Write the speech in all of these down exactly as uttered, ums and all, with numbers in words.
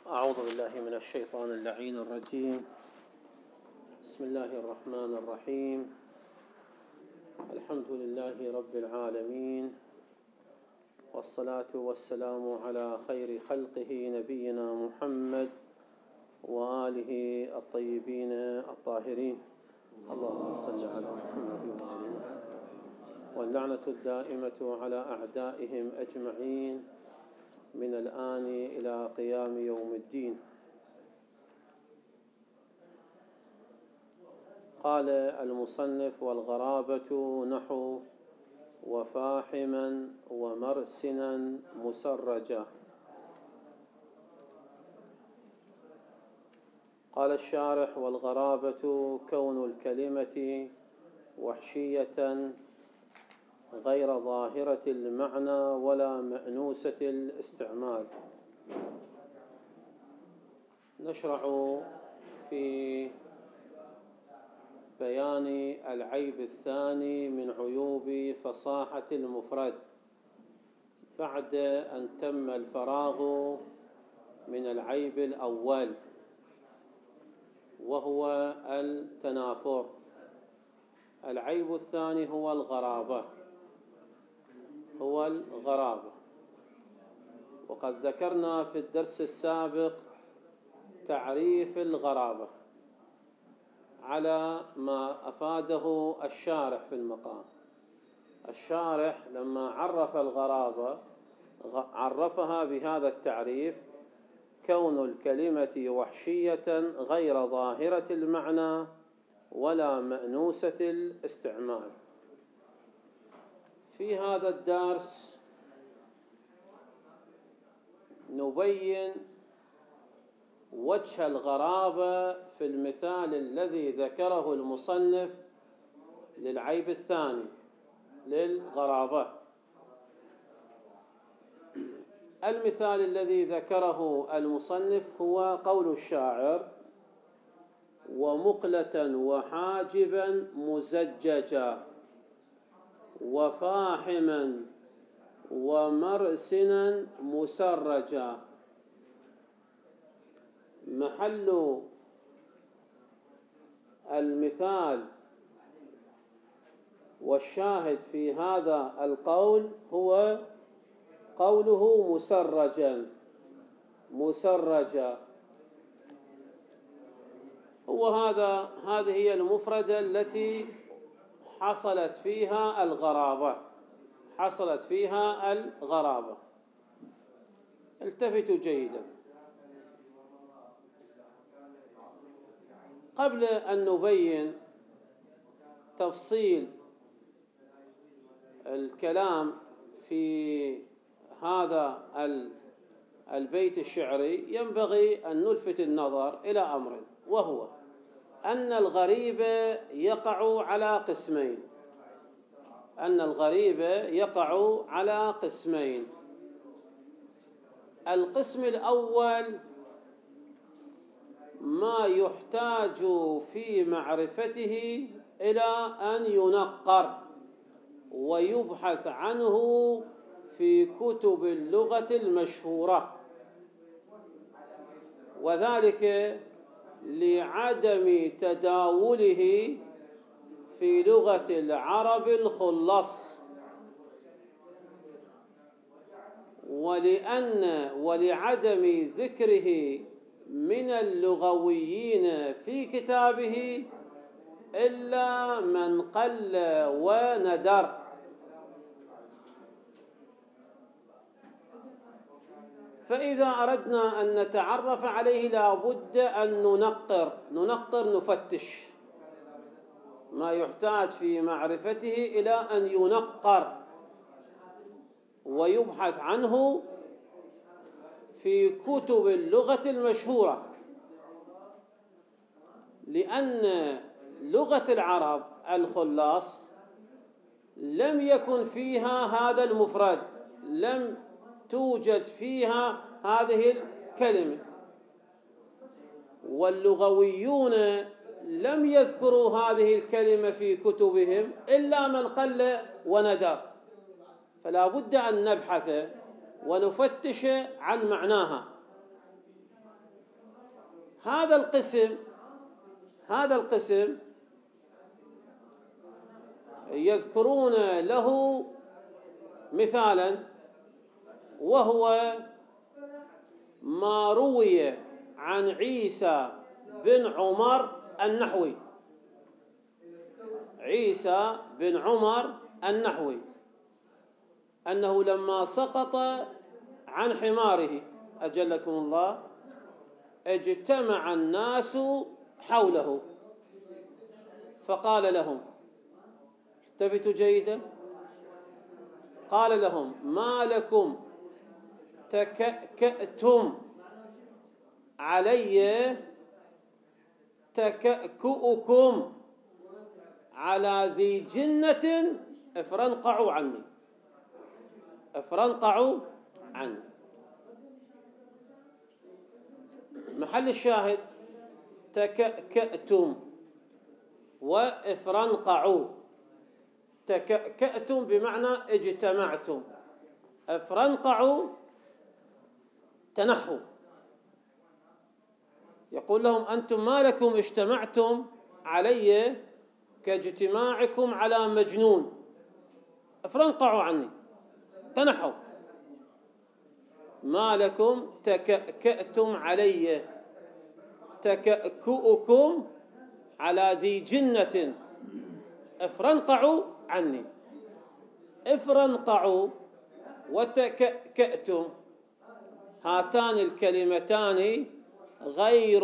أعوذ بالله من الشيطان اللعين الرجيم. بسم الله الرحمن الرحيم. الحمد لله رب العالمين، والصلاة والسلام على خير خلقه نبينا محمد وآله الطيبين الطاهرين. اللهم صل على محمد وآله، واللعنة الدائمة على أعدائهم أجمعين من الآن إلى قيام يوم الدين. قال المصنف: والغرابة نحو وفاحما ومرسنا مسرجا. قال الشارح: والغرابة كون الكلمة وحشية غير ظاهرة المعنى ولا مأنوسة الاستعمال. نشرع في بيان العيب الثاني من عيوب فصاحة المفرد بعد أن تم الفراغ من العيب الأول، وهو التنافر. العيب الثاني هو الغرابة هو الغرابة وقد ذكرنا في الدرس السابق تعريف الغرابة على ما أفاده الشارح في المقام. الشارح لما عرف الغرابة عرفها بهذا التعريف: كون الكلمة وحشية غير ظاهرة المعنى ولا مأنوسة الاستعمال. في هذا الدرس نبين وجه الغرابة في المثال الذي ذكره المصنف للعيب الثاني للغرابة. المثال الذي ذكره المصنف هو قول الشاعر: ومقلة وحاجبا مزججا وفاحما ومرسنا مسرجا. محل المثال والشاهد في هذا القول هو قوله مسرجا مسرجا. وهذا هذه هي المفردة التي حصلت فيها الغرابة حصلت فيها الغرابة. التفتوا جيدا. قبل أن نبين تفصيل الكلام في هذا البيت الشعري ينبغي أن نلفت النظر إلى أمر، وهو أن الغريب يقع على قسمين أن الغريب يقع على قسمين القسم الأول ما يحتاج في معرفته إلى أن ينقر ويبحث عنه في كتب اللغة المشهورة، وذلك لعدم تداوله في لغة العرب الخلص، ولأن ولعدم ذكره من اللغويين في كتابه إلا من قل وندر. فإذا أردنا أن نتعرف عليه لا بد أن ننقر ننقر نفتش ما يحتاج في معرفته إلى أن ينقر ويبحث عنه في كتب اللغة المشهورة، لأن لغة العرب الخلاص لم يكن فيها هذا المفرد، لم توجد فيها هذه الكلمة، واللغويون لم يذكروا هذه الكلمة في كتبهم إلا من قل وندر. فلا بد أن نبحث ونفتش عن معناها. هذا القسم هذا القسم يذكرون له مثالا، وهو ما روي عن عيسى بن عمر النحوي. عيسى بن عمر النحوي أنه لما سقط عن حماره أجلكم الله اجتمع الناس حوله فقال لهم، التفتوا جيدا، قال لهم: ما لكم تكأكأتم علي تكأكؤكم على ذي جنة افرنقعوا عني افرنقعوا عني. محل الشاهد تكأكأتم وافرنقعوا. تكأكأتم بمعنى اجتمعتم، افرنقعوا تنحوا. يقول لهم: أنتم ما لكم اجتمعتم علي كاجتماعكم على مجنون، افرنقعوا عني تنحوا. ما لكم تكأكأتم علي تكأكؤكم على ذي جنة افرنقعوا عني. افرنقعوا وتكأكأتم هاتان الكلمتان غير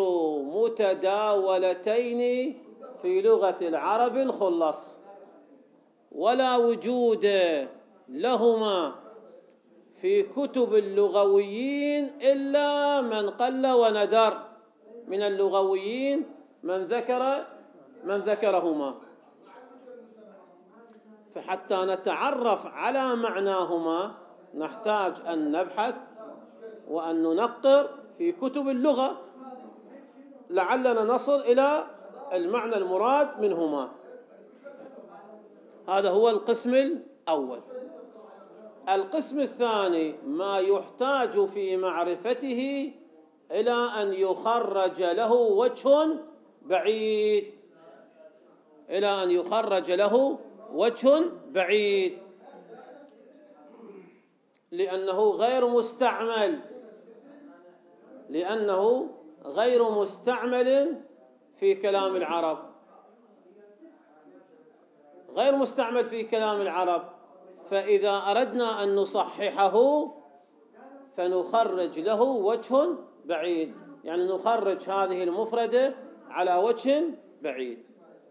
متداولتين في لغة العرب الخلص، ولا وجود لهما في كتب اللغويين إلا من قل وندر من اللغويين من ذكر من ذكرهما. فحتى نتعرف على معناهما نحتاج أن نبحث وأن ننقر في كتب اللغة لعلنا نصل إلى المعنى المراد منهما. هذا هو القسم الأول. القسم الثاني ما يحتاج في معرفته إلى أن يخرج له وجه بعيد إلى أن يخرج له وجه بعيد لأنه غير مستعمل لأنه غير مستعمل في كلام العرب غير مستعمل في كلام العرب فإذا أردنا أن نصححه فنخرج له وجه بعيد، يعني نخرج هذه المفردة على وجه بعيد.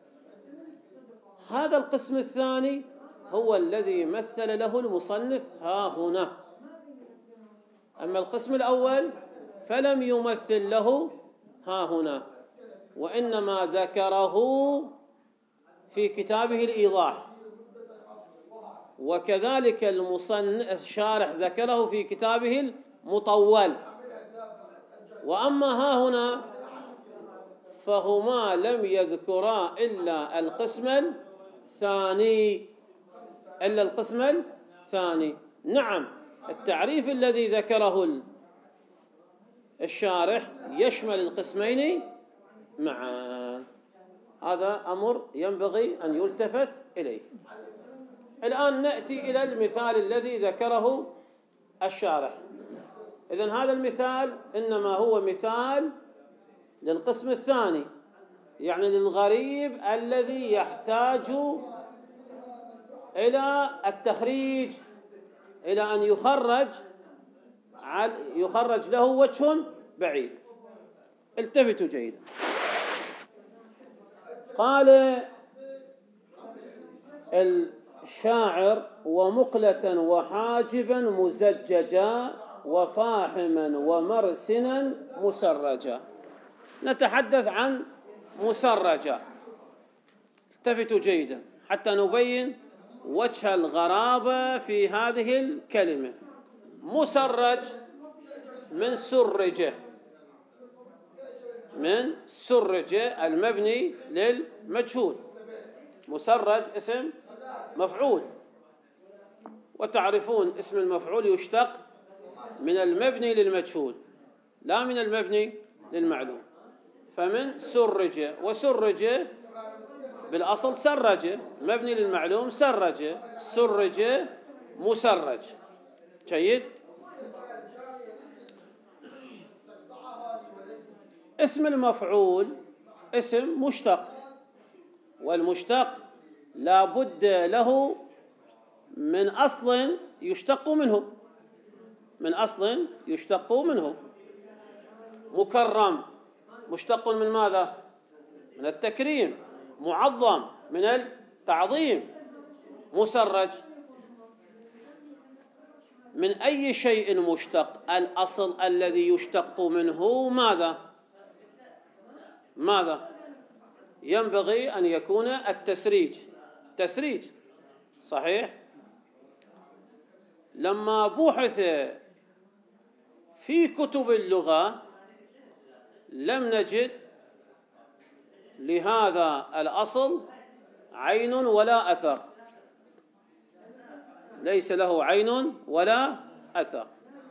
هذا القسم الثاني هو الذي مثل له المصنف ها هنا. أما القسم الأول فلم يمثل له ها هنا، وإنما ذكره في كتابه الإيضاح، وكذلك المصنف الشارح ذكره في كتابه المطول. وأما ها هنا فهما لم يذكرا إلا القسم الثاني إلا القسم الثاني. نعم، التعريف الذي ذكره الشارح يشمل القسمين معا. هذا أمر ينبغي أن يلتفت إليه. الآن نأتي إلى المثال الذي ذكره الشارح. إذن هذا المثال إنما هو مثال للقسم الثاني، يعني للغريب الذي يحتاج إلى التخريج، إلى أن يخرج يخرج له وجه بعيد. التفتوا جيدا. قال الشاعر: ومقلة وحاجبا مزججا وفاحما ومرسنا مسرجا. نتحدث عن مسرجا. التفتوا جيدا حتى نبين وجه الغرابة في هذه الكلمة. مسرج من سرجة من سرجة المبني للمجهول. مسرج اسم مفعول، وتعرفون اسم المفعول يشتق من المبني للمجهول لا من المبني للمعلوم. فمن سرج، وسرج بالأصل سرج، مبني للمعلوم سرج، سرج مسرج. جيد. اسم المفعول اسم مشتق، والمشتق لا بد له من أصل يشتق منه، من أصل يشتق منه. مكرم مشتق من ماذا؟ من التكريم. معظم من التعظيم. مسرج من أي شيء مشتق؟ الأصل الذي يشتق منه ماذا؟ ماذا؟ ينبغي أن يكون التسريج. تسريج صحيح. لما بحث في كتب اللغة لم نجد لهذا الأصل عين ولا أثر، ليس له عين ولا أثر.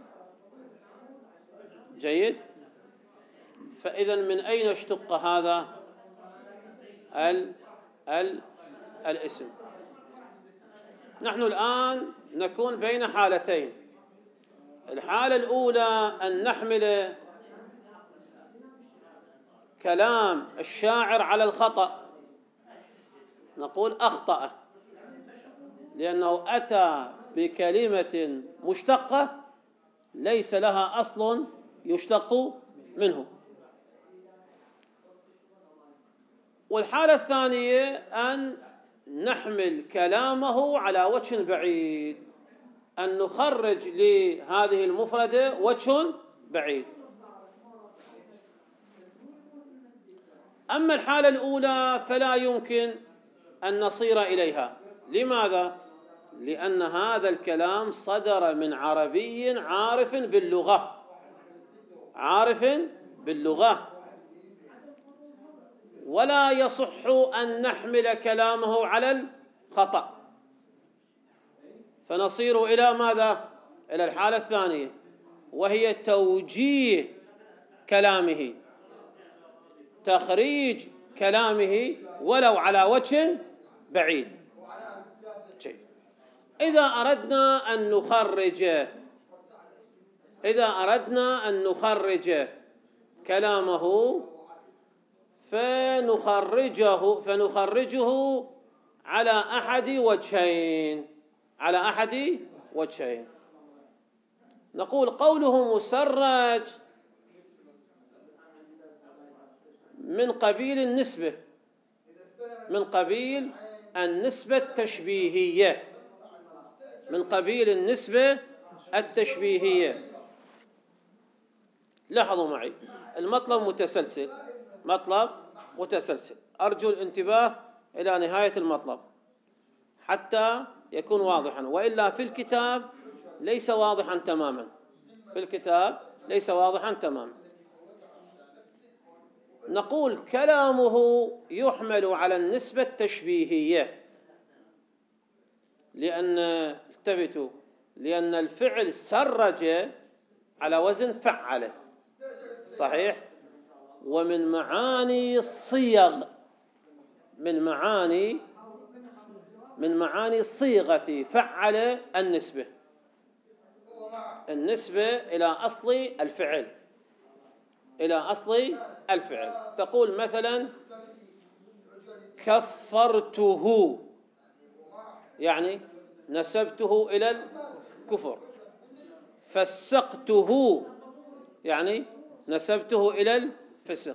جيد. فإذا من أين اشتق هذا ال ال الاسم؟ نحن الآن نكون بين حالتين. الحالة الأولى أن نحمل كلام الشاعر على الخطأ، نقول أخطأ لأنه أتى بكلمة مشتقة ليس لها أصل يشتق منه. والحالة الثانية أن نحمل كلامه على وجه بعيد، أن نخرج لهذه المفردة وجه بعيد. أما الحالة الأولى فلا يمكن أن نصير إليها. لماذا؟ لأن هذا الكلام صدر من عربي عارف باللغة، عارف باللغة، ولا يصح أن نحمل كلامه على الخطأ. فنصير إلى ماذا؟ إلى الحالة الثانية، وهي توجيه كلامه، تخريج كلامه ولو على وجه بعيد. إذا أردنا أن نخرج إذا أردنا أن نخرج كلامه فنخرجه فنخرجه على أحد وجهين على أحد وجهين نقول قوله مسرج من قبيل النسبة، من قبيل النسبة التشبيهية، من قبيل النسبة التشبيهية. لاحظوا معي المطلب متسلسل، مطلب متسلسل. أرجو الانتباه إلى نهاية المطلب حتى يكون واضحا، وإلا في الكتاب ليس واضحا تماما، في الكتاب ليس واضحا تماما. نقول كلامه يحمل على النسبة التشبيهية، لأن التفتوا لأن الفعل سرج على وزن فعل، صحيح؟ ومن معاني الصيغ من معاني من معاني صيغة فعل النسبة، النسبة إلى أصل الفعل، إلى أصل الفعل. تقول مثلا كفرته، يعني نسبته إلى الكفر. فسقته، يعني نسبته إلى الفسق.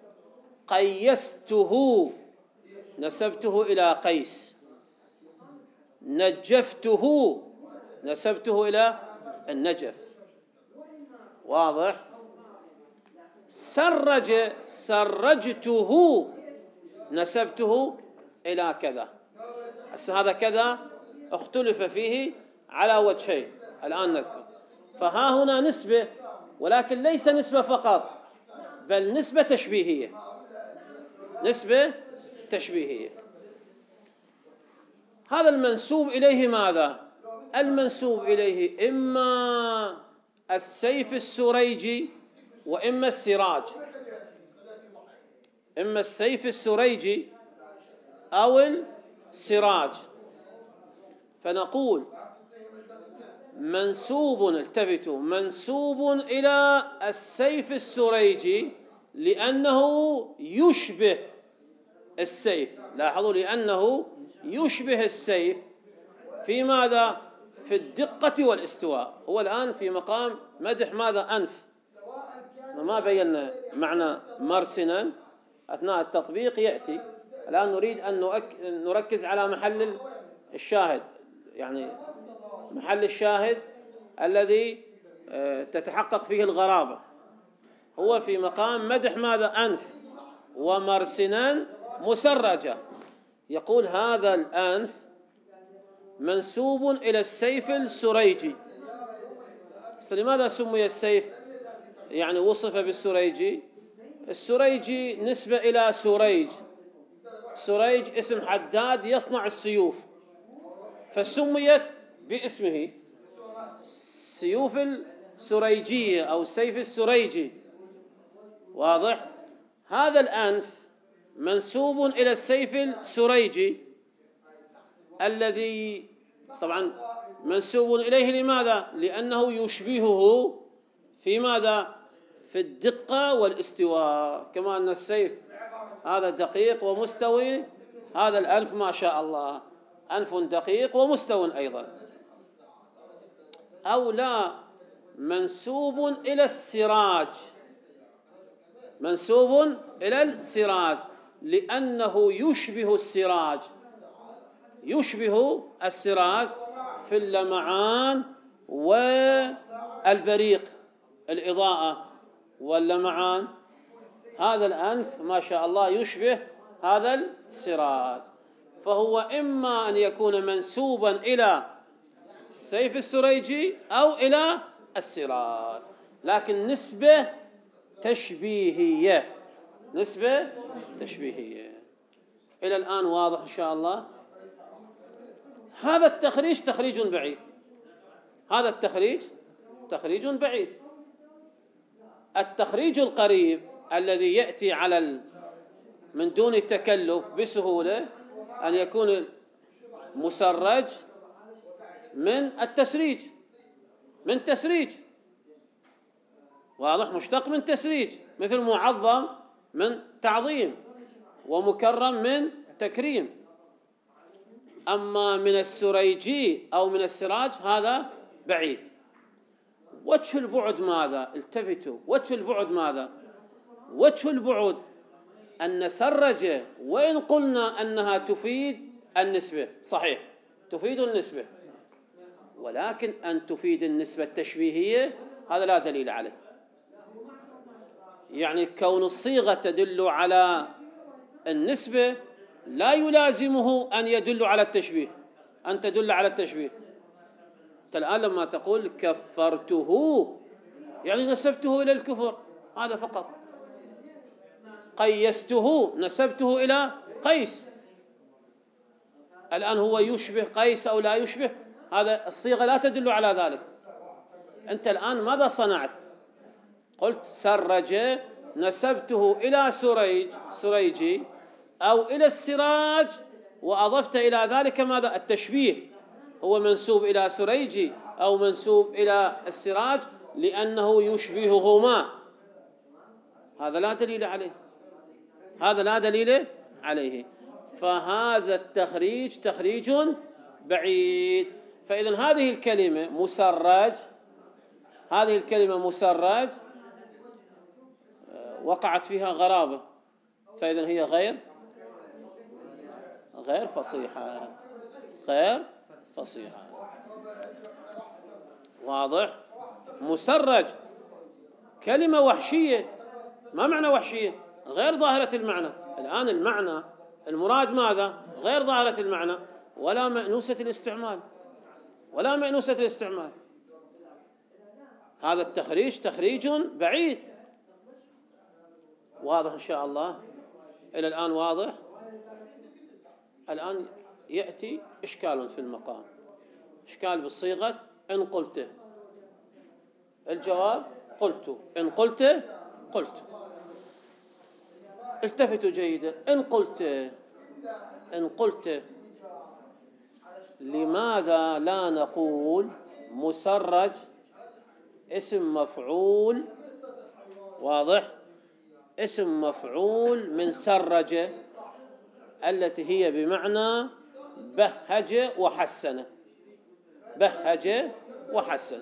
قيسته، نسبته إلى قيس. نجفته، نسبته إلى النجف. واضح؟ سرج سرجته، نسبته إلى كذا. هذا كذا اختلف فيه على وجهين الآن نذكر. فها هنا نسبة، ولكن ليس نسبة فقط، بل نسبة تشبيهية، نسبة تشبيهية. هذا المنسوب إليه ماذا؟ المنسوب إليه إما السيف السريجي وإما السراج. إما السيف السريجي أو السراج. فنقول منسوب، التفتوا، منسوب إلى السيف السريجي لأنه يشبه السيف. لاحظوا، لأنه يشبه السيف في ماذا؟ في الدقة والاستواء. هو الآن في مقام مدح ماذا؟ أنف. ما بينا معنى مرسنا أثناء التطبيق يأتي. الآن نريد أن نركز على محل الشاهد، يعني محل الشاهد الذي تتحقق فيه الغرابة. هو في مقام مدح ماذا؟ أنف ومرسنا مسرجة. يقول هذا الأنف منسوب إلى السيف السريجي. لماذا سمي السيف يعني وصف بالسريجي؟ السريجي نسبة إلى سريج. سريج اسم حداد يصنع السيوف، فسميت باسمه سيوف السريجية أو السيف السريجي. واضح؟ هذا الأنف منسوب إلى السيف السريجي الذي طبعا منسوب إليه لماذا؟ لأنه يشبهه في ماذا؟ في الدقة والاستواء. كما أن السيف هذا دقيق ومستوي، هذا الأنف ما شاء الله أنف دقيق ومستو أيضا. أو لا، منسوب إلى السراج، منسوب إلى السراج لأنه يشبه السراج، يشبه السراج في اللمعان والبريق، الإضاءة واللمعان. هذا الأنف ما شاء الله يشبه هذا السراج. فهو إما أن يكون منسوبا إلى السيف السريجي أو إلى السراج، لكن نسبة تشبيهية، نسبة تشبيهية. إلى الآن واضح إن شاء الله؟ هذا التخريج تخريج بعيد، هذا التخريج تخريج بعيد. التخريج القريب الذي يأتي على ال... من دون تكلف بسهولة أن يكون مسرج من التسريج، من تسريج، واضح، مشتق من تسريج، مثل معظم من تعظيم ومكرم من تكريم. أما من السريجي أو من السراج هذا بعيد. وجه البعد ماذا؟ التفتوا، وجه البعد ماذا؟ وجه البعد أن سرج وإن قلنا أنها تفيد النسبة، صحيح تفيد النسبة، ولكن أن تفيد النسبة التشبيهية هذا لا دليل عليه. يعني كون الصيغة تدل على النسبة لا يلازمه أن يدل على التشبيه، أن تدل على التشبيه. أنت الآن لما تقول كفرته يعني نسبته إلى الكفر، هذا فقط. قيسته نسبته إلى قيس، الآن هو يشبه قيس أو لا يشبه، هذا الصيغة لا تدل على ذلك. أنت الآن ماذا صنعت؟ قلت سرج نسبته إلى سريج، سريجي، أو إلى السراج، وأضفت إلى ذلك ماذا؟ التشبيه. هو منسوب إلى سريجي أو منسوب إلى السراج لأنه يشبههما، هذا لا دليل عليه، هذا لا دليل عليه. فهذا التخريج تخريج بعيد. فإذا هذه الكلمة مسرج، هذه الكلمة مسرج وقعت فيها غرابة، فإذا هي غير غير فصيحة، غير فصيحة. واضح؟ مسرج كلمة وحشية. ما معنى وحشية؟ غير ظاهرة المعنى. الآن المعنى المراد ماذا؟ غير ظاهرة المعنى ولا مأنوسة الاستعمال، ولا مأنوسة الاستعمال. هذا التخريج تخريج بعيد. واضح إن شاء الله؟ إلى الآن واضح؟ الآن يأتي إشكال في المقام، إشكال بالصيغة إن قلت. الجواب قلت، إن قلت قلت. التفتوا جيدا. إن قلت إن قلت لماذا لا نقول مسرج اسم مفعول؟ واضح؟ اسم مفعول من سرج، التي هي بمعنى بهج وحسن. بهج وحسن.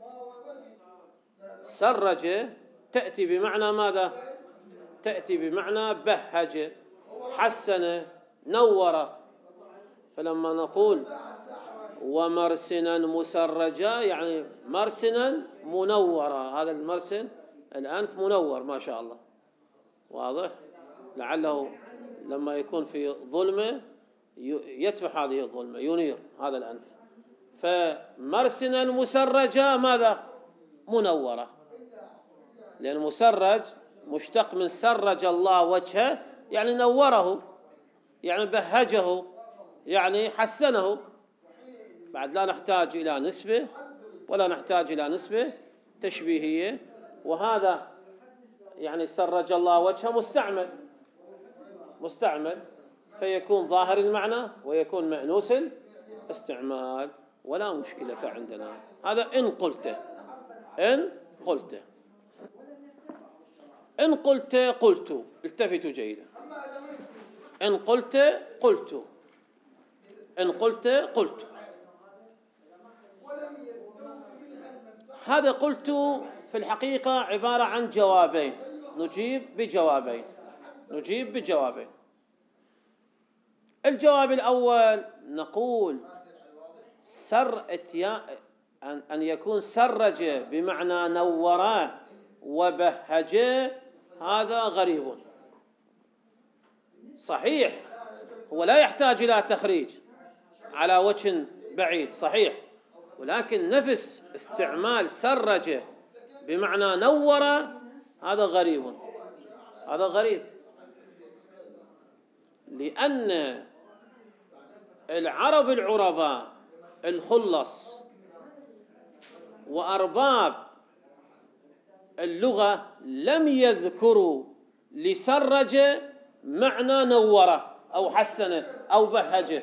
سرج تأتي بمعنى ماذا؟ تأتي بمعنى بهج، حسن، نور. فلما نقول ومرسنا مسرجا يعني مرسنا منورا، هذا المرسن الأنف منور ما شاء الله، واضح؟ لعله لما يكون في ظلمة يتفح هذه الظلمة، ينير هذا الأنف. فمرسنا مسرجا ماذا؟ منورة، لأن مسرج مشتق من سرج الله وجهه، يعني نوره، يعني بهجه، يعني حسنه. بعد لا نحتاج إلى نسبة ولا نحتاج إلى نسبة تشبيهية. وهذا يعني سرج الله وجهه مستعمل مستعمل فيكون ظاهر المعنى ويكون مأنوس الاستعمال، ولا مشكلة عندنا. هذا إن قلت. إن قلت إن قلت قلت التفتوا جيدا. إن قلت قلت إن قلت قلت هذا قلت في الحقيقة عبارة عن جوابين، نجيب بجوابين نجيب بجوابين. الجواب الأول نقول سر اتياء أن يكون سرج بمعنى نوراه وبهجه، هذا غريب. صحيح هو لا يحتاج إلى تخريج على وجه بعيد، صحيح، ولكن نفس استعمال سرج بمعنى نور هذا غريب. هذا غريب لأن العرب العرباء الخلص وأرباب اللغة لم يذكروا لسرج معنى نور أو حسن أو بهج.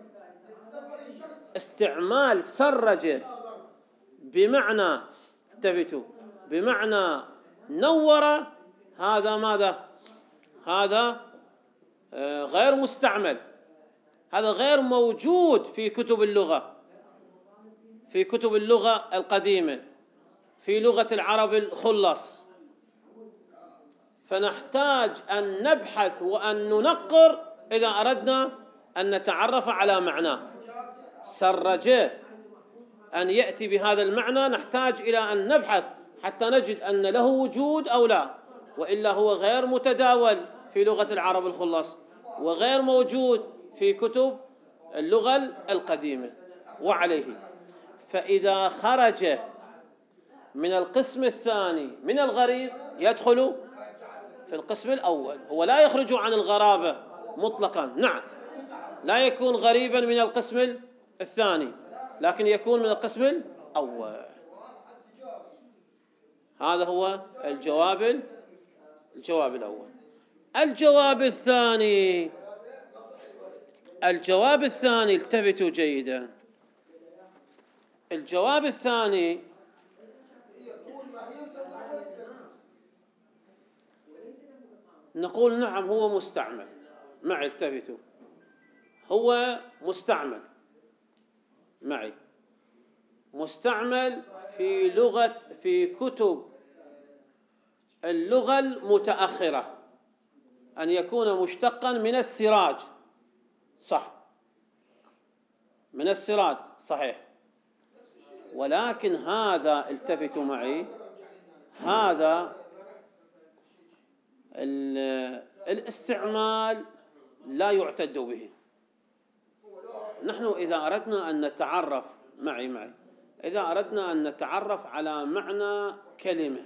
استعمال سرج بمعنى تبتوا بمعنى نور هذا ماذا؟ هذا غير مستعمل، هذا غير موجود في كتب اللغة في كتب اللغة القديمة في لغة العرب الخلص. فنحتاج أن نبحث وأن ننقر إذا أردنا أن نتعرف على معناه. سرج أن يأتي بهذا المعنى نحتاج إلى أن نبحث حتى نجد أن له وجود أو لا، وإلا هو غير متداول في لغة العرب الخلص وغير موجود في كتب اللغة القديمة. وعليه فإذا خرج من القسم الثاني من الغريب يدخل في القسم الأول. هو لا يخرج عن الغرابة مطلقا، نعم، لا يكون غريبا من القسم الثاني، لكن يكون من القسم الأول. هذا هو الجواب الجواب الأول. الجواب الثاني الجواب الثاني التفتوا جيدا. الجواب الثاني نقول نعم هو مستعمل. معي التفتوا، هو مستعمل معي مستعمل في لغة في كتب اللغة المتأخرة، أن يكون مشتقا من السراج، صح، من السراج صحيح. ولكن هذا التفتوا معي هذا الاستعمال لا يعتد به. نحن إذا أردنا أن نتعرف معي معي إذا أردنا أن نتعرف على معنى كلمة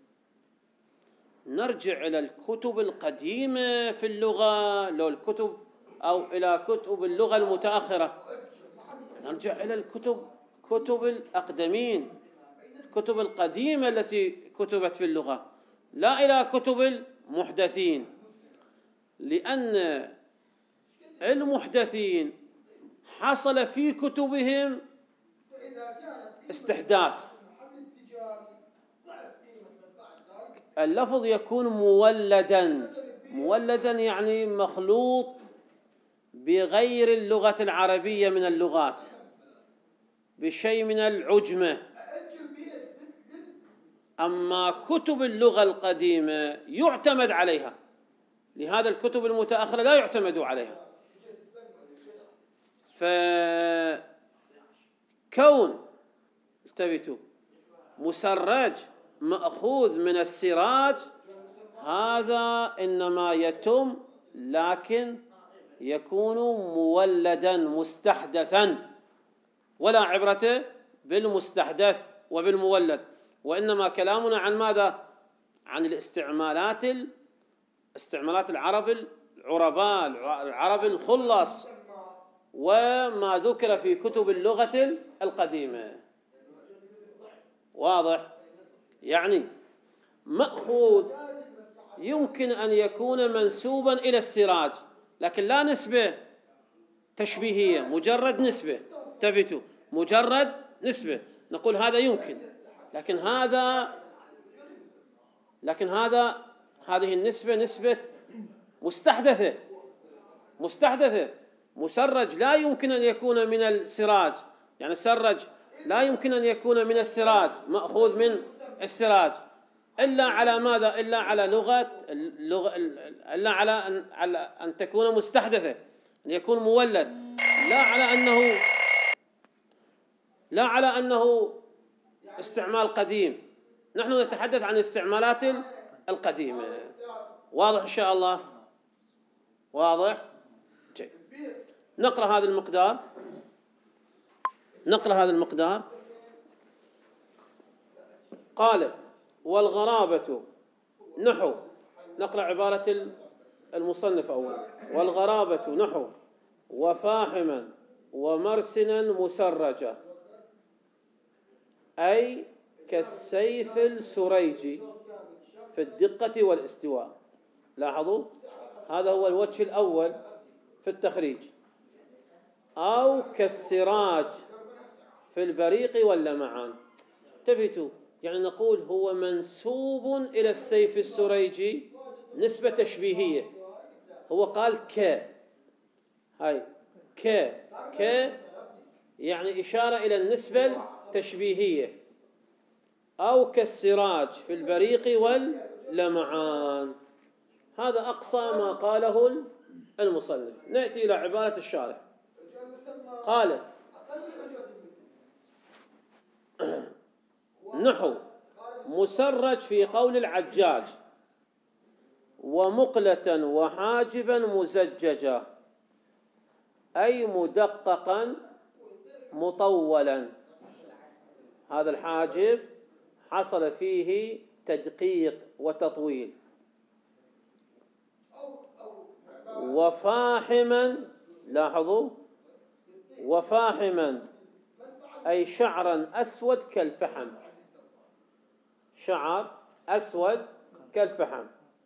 نرجع إلى الكتب القديمة في اللغة، لو الكتب أو إلى كتب اللغة المتأخرة، نرجع إلى الكتب كتب الأقدمين، الكتب القديمة التي كتبت في اللغة، لا إلى كتب المحدثين. لأن المحدثين حصل في كتبهم استحداث، اللفظ يكون مولدا، مولدا يعني مخلوط بغير اللغة العربية من اللغات، بشيء من العجمة. أما كتب اللغة القديمة يعتمد عليها، لهذا الكتب المتأخرة لا يعتمد عليها. فكون التفتوا مسرج مأخوذ من السراج هذا إنما يتم، لكن يكون مولدا مستحدثا، ولا عبرة بالمستحدث وبالمولد، وإنما كلامنا عن ماذا؟ عن الاستعمالات استعمالات العرب العرباء، العرب الخلص، وما ذكر في كتب اللغة القديمة. واضح؟ يعني مأخوذ يمكن أن يكون منسوبا إلى السراج، لكن لا نسبة تشبيهية، مجرد نسبة. تفتوا مجرد نسبة، نقول هذا يمكن، لكن هذا لكن هذا هذه النسبة نسبة مستحدثة مستحدثة مسرج لا يمكن أن يكون من السراج، يعني السرج لا يمكن أن يكون من السراج، مأخوذ من السراج، إلا على ماذا؟ إلا على لغة اللغة إلا على أن على أن تكون مستحدثة، أن يكون مولد، لا على أنه لا على أنه استعمال قديم. نحن نتحدث عن استعمالات القديمة. واضح إن شاء الله؟ واضح؟ جيد. نقرأ هذا المقدار نقرأ هذا المقدار قال: والغرابة نحو، نقرأ عبارة المصنف أولا: والغرابة نحو وفاحما ومرسنا مسرجة، أي كالسيف السريجي في الدقة والاستواء. لاحظوا هذا هو الوجه الأول في التخريج. أو كالسراج في البريق واللمعان. التفتوا، يعني نقول هو منسوب إلى السيف السريجي نسبة تشبيهية. هو قال ك، هاي ك ك يعني إشارة إلى النسبة التشبيهية. أو كالسراج في البريق واللمعان. هذا أقصى ما قاله المصنف. نأتي إلى عبارة الشارح. قال: نحو مسرج في قول العجاج، ومقلة وحاجبا مزججا، أي مدققا مطولا. هذا الحاجب حصل فيه تدقيق وتطويل. وفاحما، لاحظوا وفاحما أي شعرا أسود كالفحم، شعر أسود كالفحم.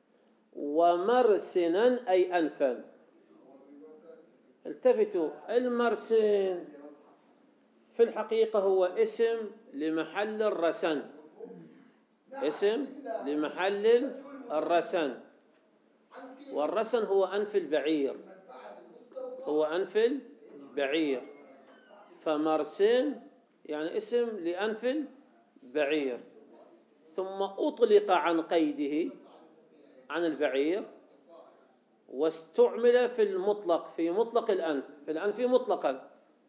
ومرسنا أي أنفا. التفتوا، المرسن في الحقيقة هو اسم لمحل الرسن، اسم لمحل الرسن. والرسن هو أنف البعير، هو أنف البعير. فمرسن يعني اسم لأنف البعير، ثم أطلق عن قيده عن البعير، واستعمل في المطلق، في مطلق الأنف، في الأنف مطلقا.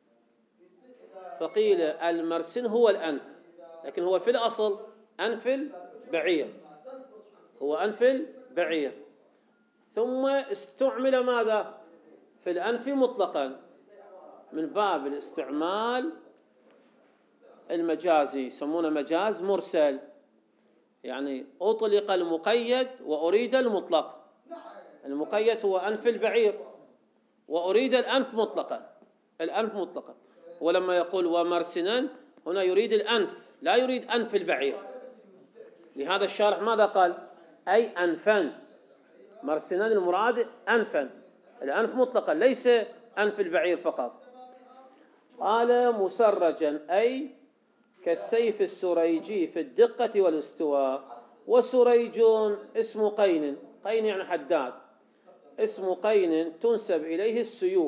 فقيل المرسن هو الأنف، لكن هو في الأصل أنف البعير، هو أنف البعير. ثم استعمل ماذا؟ في الأنف مطلقا، من باب الاستعمال المجازي، يسمونه مجاز مرسل، يعني أطلق المقيد وأريد المطلق. المقيد هو أنف البعير، وأريد الأنف مطلقا، الأنف مطلقا. ولما يقول ومرسنا هنا يريد الأنف، لا يريد أنف البعير. لهذا الشارح ماذا قال؟ أي أنفا. مر السنان المراد أنفا، الأنف مطلقا ليس أنف البعير فقط. قال مسرجا أي كالسيف السريجي في الدقة والاستواء. وسريج اسم قين، قين يعني حداد، اسم قين تنسب إليه السيوف.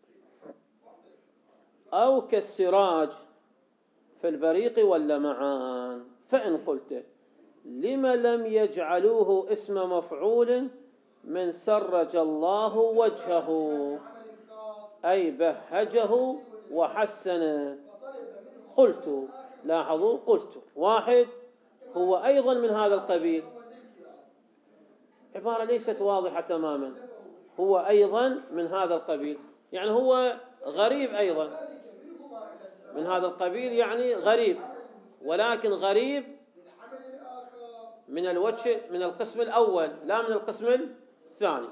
أو كالسراج في البريق واللمعان. فإن قلت لم لم يجعلوه اسم مفعول من سرج الله وجهه أي بهجه وحسنه، قلت، لاحظوا، قلت واحد هو أيضا من هذا القبيل، عبارة ليست واضحة تماما، هو أيضا من هذا القبيل يعني هو غريب أيضا من هذا القبيل، يعني غريب، ولكن غريب من الوجه من القسم الأول لا من القسم الثاني.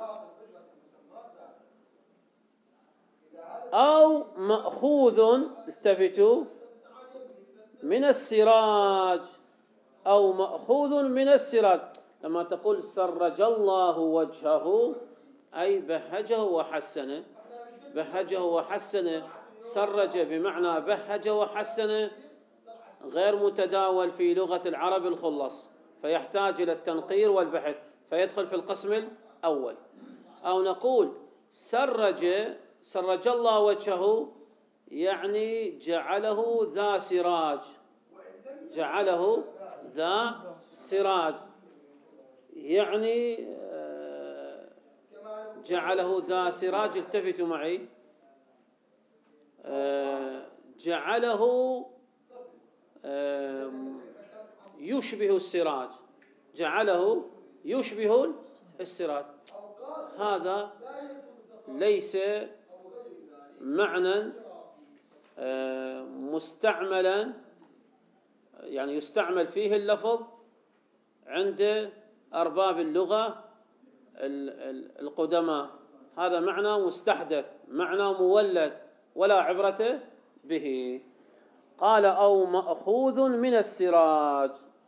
أو مأخوذ، التفتوا، من السراج، أو مأخوذ من السراج. لما تقول سرج الله وجهه أي بهجه وحسنه، بهجه وحسنه، سرج بمعنى بهج وحسنه غير متداول في لغة العرب الخلص، فيحتاج إلى التنقير والبحث، فيدخل في القسم الأول. أو نقول سرج، سرج الله وجهه يعني جعله ذا سراج، جعله ذا سراج يعني جعله ذا سراج. التفتوا معي، جعله يشبه السراج، جعله يشبه السراج. هذا ليس معنى مستعملا يعني يستعمل فيه اللفظ عند أرباب اللغة القدماء، هذا معنى مستحدث، معنى مولد ولا عبرة به. قال أو مأخوذ من السراج،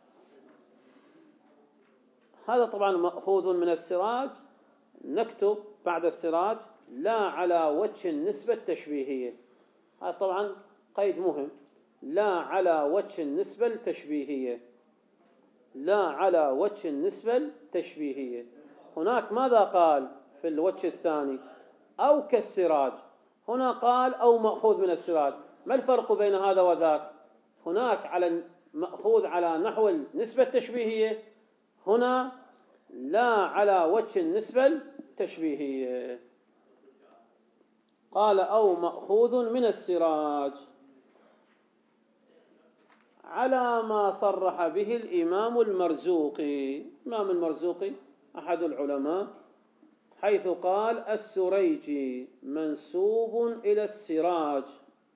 هذا طبعا مأخوذ من السراج، نكتب بعد السراج لا على وجه النسبة التشبيهية، هذا طبعا قيد مهم، لا على وجه النسبة التشبيهية، لا على وجه النسبة التشبيهية. هناك ماذا قال في الوجه الثاني؟ أو كالسراج، هنا قال أو مأخوذ من السراج. ما الفرق بين هذا وذاك؟ هناك على مأخوذ على نحو النسبة التشبيهية، هنا لا على وجه النسبة التشبيهية. قال أو مأخوذ من السراج على ما صرح به الإمام المرزوقي. الإمام المرزوقي أحد العلماء، حيث قال السريجي منسوب إلى السراج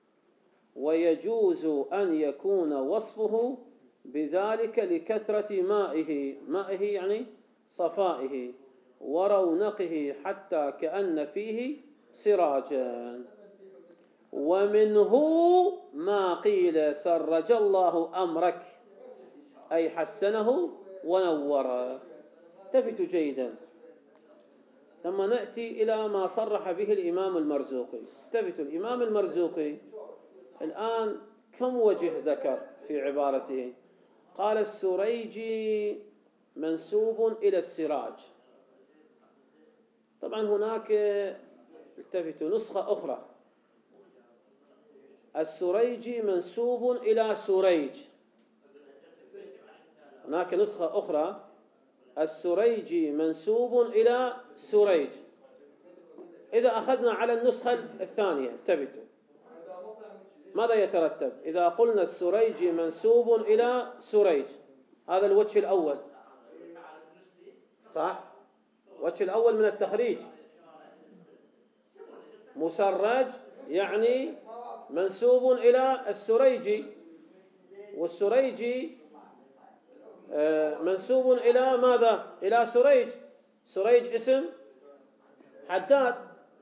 ويجوز أن يكون وصفه بذلك لكثرة مائه، مائه يعني صفائه، ورونقه حتى كأن فيه سراجا. ومنه ما قيل سرج الله أمرك أي حسنه ونوره. التفتوا جيدا لما نأتي إلى ما صرح به الإمام المرزوقي. التفتوا، الإمام المرزوقي الآن كم وجه ذكر في عبارته؟ قال السريجي منسوب إلى السراج. طبعا هناك، التفتوا، نسخة أخرى، السريجي منسوب إلى سريج، هناك نسخة أخرى السريجي منسوب إلى سريج. إذا أخذنا على النسخة الثانية، انتبهوا ماذا يترتب إذا قلنا السريجي منسوب إلى سريج؟ هذا الوجه الأول، صح؟ الوجه الأول من التخريج، مسرج يعني منسوب إلى السريجي، والسريجي منسوب إلى ماذا؟ إلى سريج، سريج اسم حداد،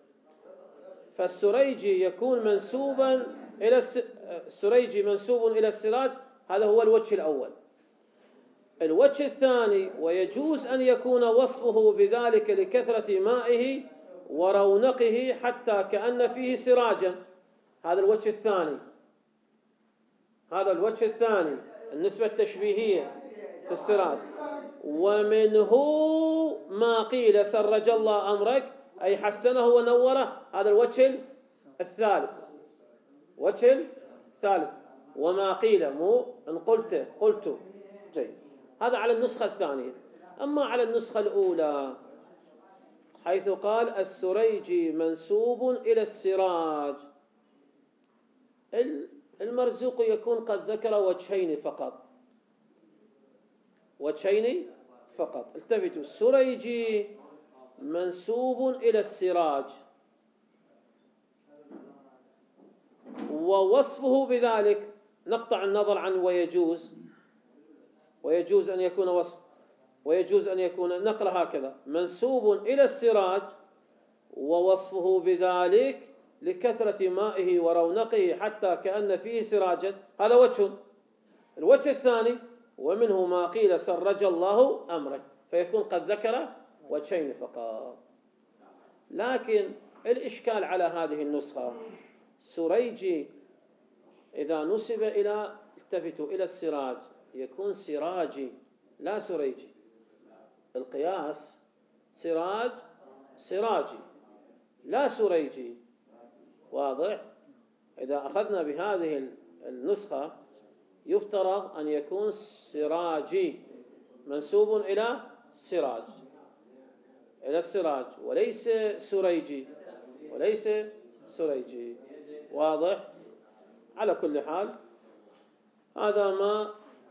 فالسريجي يكون منسوبا إلى السريجي منسوب إلى السراج. هذا هو الوجه الأول. الوجه الثاني: ويجوز أن يكون وصفه بذلك لكثرة مائه ورونقه حتى كأن فيه سراجا. هذا الوجه الثاني، هذا الوجه الثاني النسبة التشبيهية في السراج. ومنه ما قيل سرج الله أمرك، أي حسنه ونوره. هذا الوجه الثالث، وجه الثالث. وما قيل، مو إن قلت قلت جيد. هذا على النسخة الثانية. أما على النسخة الأولى حيث قال السريجي منسوب إلى السراج، المرزوق يكون قد ذكر وجهين فقط، وجهين فقط. التفتوا: السريجي منسوب إلى السراج، ووصفه بذلك نقطع النظر عن ويجوز، ويجوز أن يكون وصف، ويجوز أن يكون نقل هكذا: منسوب إلى السراج ووصفه بذلك لكثرة مائه ورونقه حتى كأن فيه سراجا. هذا وجه. الوجه الثاني: ومنه ما قيل سرج الله أمره، فيكون قد ذكر وجهين فقط. لكن الإشكال على هذه النسخة: سريجي إذا نسب إلى التفتوا إلى السراج يكون سراجي لا سريجي. القياس سراج سراجي لا سريجي. واضح؟ إذا أخذنا بهذه النسخة يفترض أن يكون سراجي منسوب إلى سراج، إلى السراج، وليس سريجي، وليس سريجي. واضح؟ على كل حال هذا ما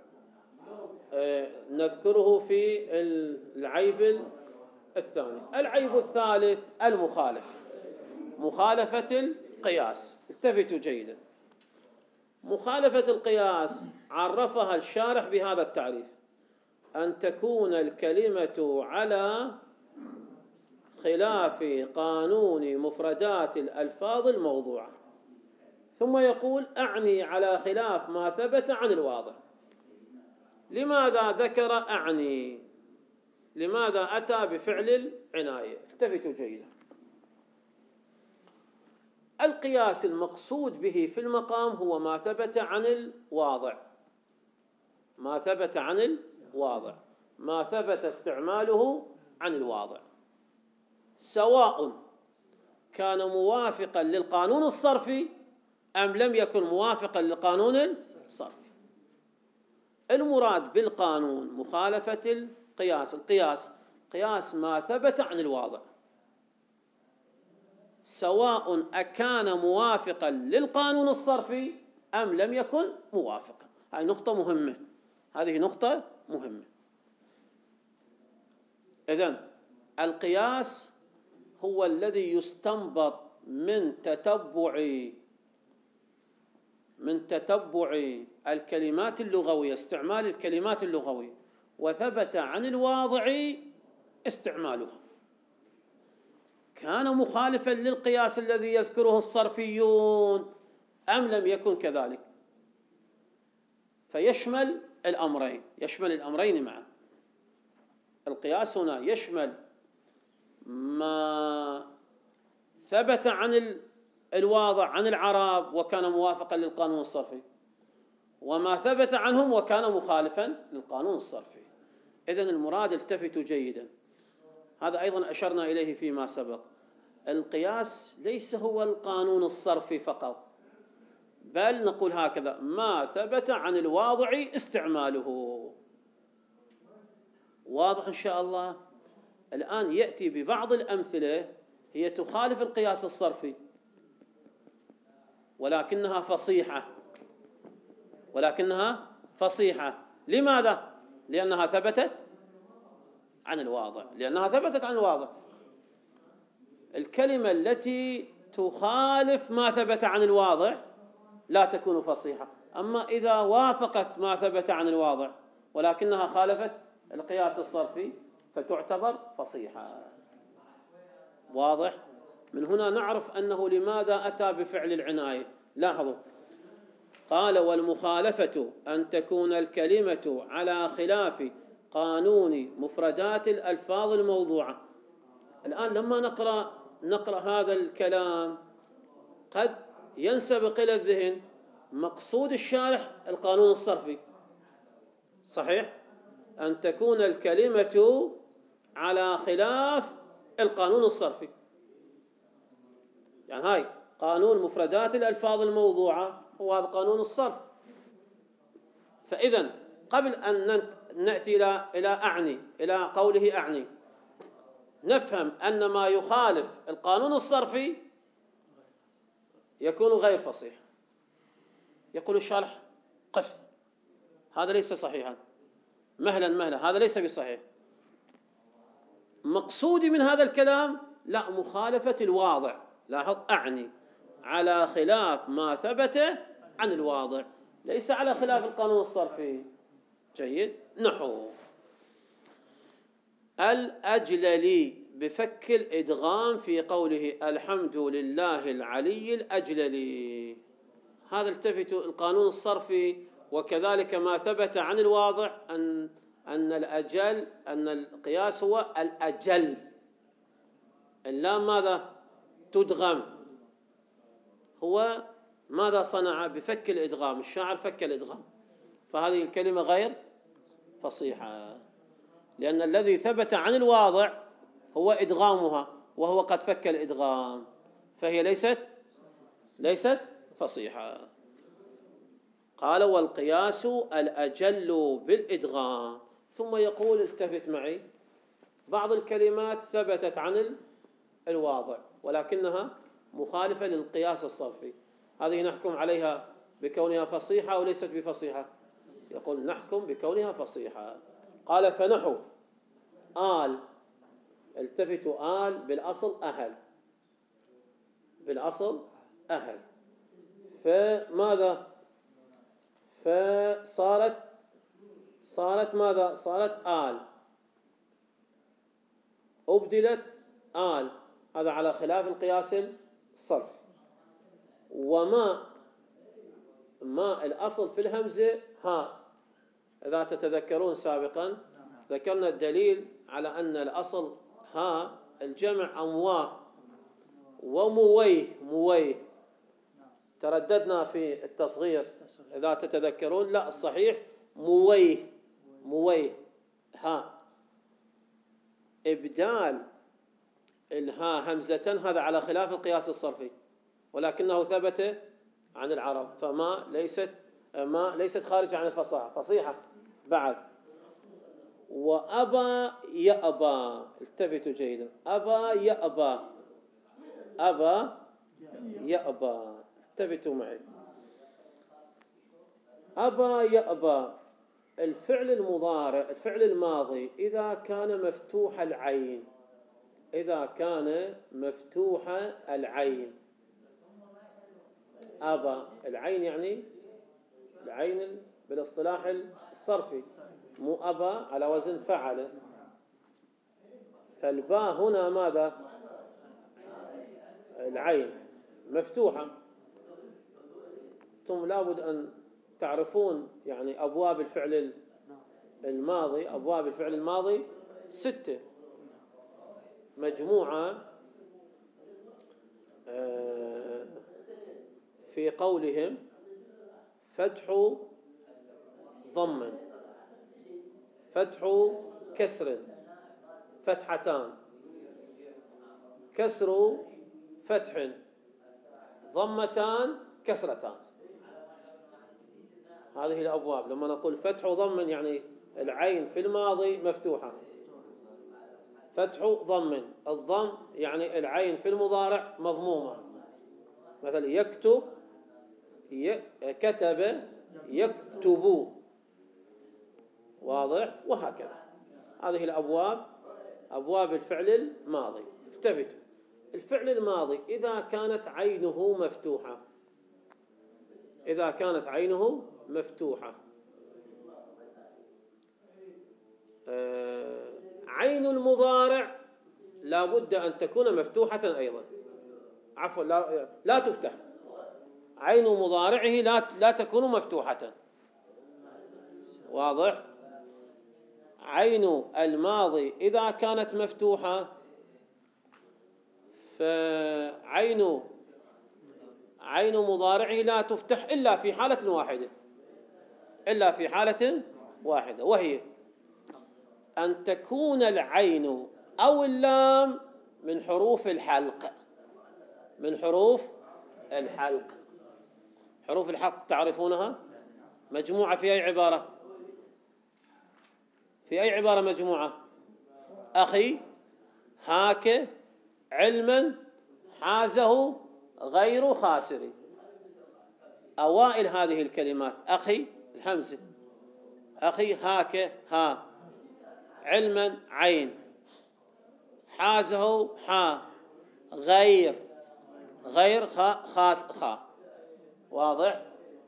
نذكره في العيب الثاني. العيب الثالث: المخالف، مخالفة القياس. التفتوا جيدا: مخالفة القياس عرفها الشارح بهذا التعريف: أن تكون الكلمة على خلاف قانون مفردات الألفاظ الموضوعة. ثم يقول: أعني على خلاف ما ثبت عن الواضع. لماذا ذكر أعني؟ لماذا أتى بفعل العناية؟ التفتوا جيدا: القياس المقصود به في المقام هو ما ثبت عن الواضع، ما ثبت عن الواضع، ما ثبت استعماله عن الواضع، سواء كان موافقا للقانون الصرفي أم لم يكن موافقا للقانون الصرفي. المراد بالقانون مخالفة القياس. القياس قياس ما ثبت عن الواضع، سواء أكان موافقا للقانون الصرفي أم لم يكن موافقا. هذه نقطة مهمة، هذه نقطة مهمة. إذن القياس هو الذي يستنبط من تتبع من تتبع الكلمات اللغوية، استعمال الكلمات اللغوية، وثبت عن الواضع استعمالها. كان مخالفا للقياس الذي يذكره الصرفيون أم لم يكن كذلك، فيشمل الأمرين، يشمل الأمرين معا. القياس هنا يشمل ما ثبت عن الواضع عن العرب وكان موافقا للقانون الصرفي، وما ثبت عنهم وكان مخالفا للقانون الصرفي. إذن المراد، التفتوا جيدا، هذا أيضا أشرنا إليه فيما سبق: القياس ليس هو القانون الصرفي فقط، بل نقول هكذا: ما ثبت عن الواضع استعماله. واضح إن شاء الله؟ الآن يأتي ببعض الأمثلة هي تخالف القياس الصرفي ولكنها فصيحة، ولكنها فصيحة. لماذا؟ لأنها ثبتت عن الواضع، لأنها ثبتت عن الواضع. الكلمة التي تخالف ما ثبت عن الواضع لا تكون فصيحة. أما إذا وافقت ما ثبت عن الواضع ولكنها خالفت القياس الصرفي فتعتبر فصيحة. واضح؟ من هنا نعرف أنه لماذا أتى بفعل العناية. لاحظوا: قال والمخالفة أن تكون الكلمة على خلاف قانون مفردات الألفاظ الموضوعة. الآن لما نقرأ نقرأ هذا الكلام قد ينسبق إلى الذهن مقصود الشارح القانون الصرفي، صحيح؟ أن تكون الكلمة على خلاف القانون الصرفي، يعني هاي قانون مفردات الألفاظ الموضوعة هو هذا قانون الصرف. فإذا قبل أن نأتي إلى إلى أعني إلى قوله أعني نفهم أن ما يخالف القانون الصرفي يكون غير فصيح. يقول الشارح قف، هذا ليس صحيحا، مهلا مهلا، هذا ليس بصحيح. مقصودي من هذا الكلام لا، مخالفة الواضع. لاحظ، أعني على خلاف ما ثبت عن الواضع، ليس على خلاف القانون الصرفي. جيد. نحو الأجللي بفك الإدغام في قوله الحمد لله العلي الأجللي. هذا التفت القانون الصرفي وكذلك ما ثبت عن الواضع أن أن الأجل أن القياس هو الأجل. اللام ماذا؟ تدغم. هو ماذا صنع؟ بفك الإدغام، الشاعر فك الإدغام، فهذه الكلمة غير فصيحة، لأن الذي ثبت عن الواضع هو إدغامها وهو قد فك الإدغام، فهي ليست ليست فصيحة. قال والقياس الأجل بالإدغام. ثم يقول، التفت معي، بعض الكلمات ثبتت عن الواضع ولكنها مخالفة للقياس الصرفي، هذه نحكم عليها بكونها فصيحة أو ليست بفصيحة؟ يقول نحكم بكونها فصيحة. قال فنحو آل، التفتوا آل بالأصل أهل، بالأصل أهل، فماذا؟ فصارت صارت ماذا؟ صارت آل، أبدلت آل، هذا على خلاف القياس الصرف. وما ما الأصل في الهمزة ها، إذا تتذكرون سابقا ذكرنا الدليل على أن الأصل ها الجمع أمواه ومويه، مويه ترددنا في التصغير إذا تتذكرون، لا الصحيح مويه، مويه ها. إبدال الها همزة هذا على خلاف القياس الصرفي ولكنه ثبت عن العرب، فما ليست ما ليست خارجة عن الفصاحة، فصيحة بعد. وأبى يأبى، التفتوا جيدا، أبى يأبى، أبى يأبى، التفتوا معي. أبى يأبى، الفعل المضارع الفعل الماضي إذا كان مفتوح العين، إذا كان مفتوح العين، أبى العين يعني العين بالاصطلاح الصرفي، مو أبى على وزن فعل، فالباء هنا ماذا؟ العين مفتوحة. ثم لابد أن تعرفون يعني أبواب الفعل الماضي، أبواب الفعل الماضي ستة مجموعة في قولهم فتح ضم، فتح كسر، فتحتان، كسر فتح، ضمتان كسرتان. هذه الأبواب. لما نقول فتح ضم يعني العين في الماضي مفتوحة، فتح ضم، الضم يعني العين في المضارع مضمومة، مثلا يكتب، كتب، يكتب، واضح؟ وهكذا. هذه الأبواب أبواب الفعل الماضي. التفتوا، الفعل الماضي إذا كانت عينه مفتوحة، إذا كانت عينه مفتوحة آه عين المضارع لا بد أن تكون مفتوحة أيضا، عفوا لا, لا تفتح، عين مضارعه لا لا تكون مفتوحة. واضح؟ عين الماضي إذا كانت مفتوحة فعين عين مضارعه لا تفتح إلا في حالة واحدة، إلا في حالة واحدة، وهي أن تكون العين أو اللام من حروف الحلق. من حروف الحلق. حروف الحلق تعرفونها؟ مجموعة في أي عبارة؟ في أي عبارة مجموعة؟ أخي، هاك، علما، حازه، غير خاسر. أوائل هذه الكلمات أخي الهمزة، أخي هاك ها، علما عين، حازه حا، غير غير خا خاس خا. واضح؟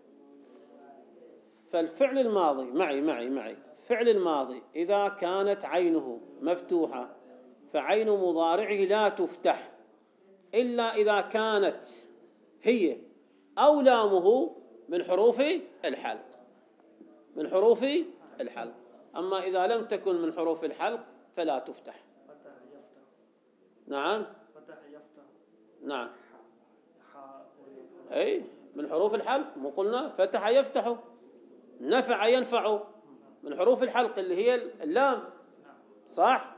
فالفعل الماضي معي معي معي فعل الماضي إذا كانت عينه مفتوحة فعين مضارعه لا تفتح إلا إذا كانت هي أو لامه من حروف الحلق. من حروف الحلق. أما إذا لم تكن من حروف الحلق فلا تفتح. نعم. نعم. أي من حروف الحلق، مو قلنا فتح يفتح، نفع ينفع، من حروف الحلق اللي هي اللام. صح؟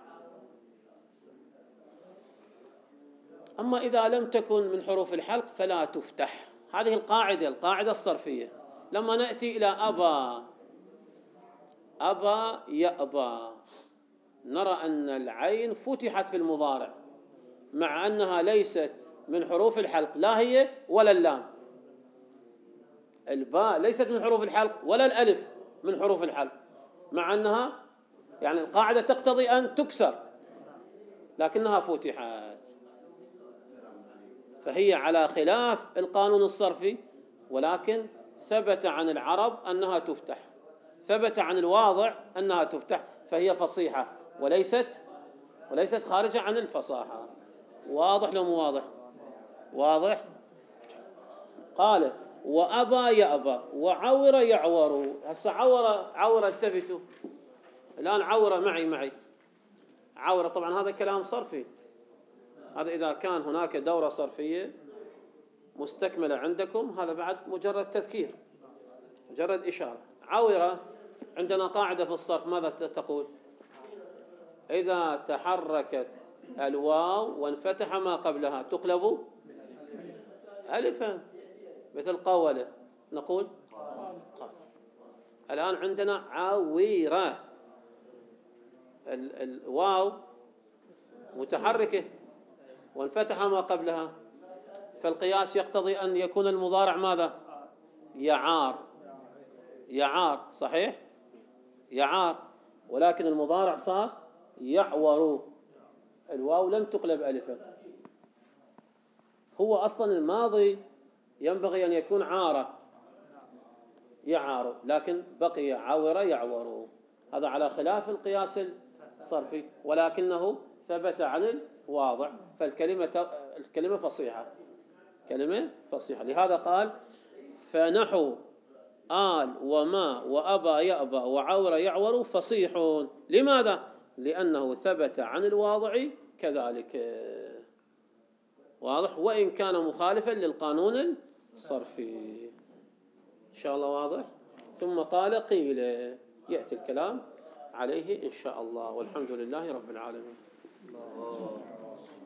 أما إذا لم تكن من حروف الحلق فلا تفتح. هذه القاعدة القاعدة الصرفية. لما نأتي إلى أبا، أبا يأبى، نرى أن العين فتحت في المضارع مع أنها ليست من حروف الحلق، لا هي ولا اللام. الباء ليست من حروف الحلق ولا الألف من حروف الحلق، مع أنها يعني القاعدة تقتضي أن تكسر لكنها فتحت. فهي على خلاف القانون الصرفي، ولكن ثبت عن العرب أنها تفتح، ثبت عن الواضع أنها تفتح، فهي فصيحة وليست وليست خارجة عن الفصاحة. واضح لو مو واضح؟ واضح. قال وأبى يأبى وعور يعور. هسه عور عور التفتوا الآن، عور معي معي عور. طبعا هذا كلام صرفي، هذا إذا كان هناك دورة صرفية مستكملة عندكم، هذا بعد مجرد تذكير، مجرد إشارة. عورة عندنا قاعدة في الصرف ماذا تقول؟ إذا تحركت الواو وانفتح ما قبلها تقلب ألفا، مثل قولة نقول قال. الآن عندنا عويرة، الواو متحركة وانفتح ما قبلها، فالقياس يقتضي أن يكون المضارع ماذا؟ يعار. يعار صحيح؟ يعار، ولكن المضارع صار يعور، الواو لم تقلب ألفا. هو أصلا الماضي ينبغي أن يكون عارة، يعار، لكن بقي عور يعور. هذا على خلاف القياس الصرفي، ولكنه ثبت عن الواضع، فالكلمة الكلمة فصيحة، كلمة فصيحة. لهذا قال فنحو آل وما وأبى يأبى وعور يعور فصيح. لماذا؟ لأنه ثبت عن الواضع كذلك. واضح؟ وإن كان مخالفا للقانون الصرفي. إن شاء الله واضح. ثم قال قيل، يأتي الكلام عليه إن شاء الله، والحمد لله رب العالمين.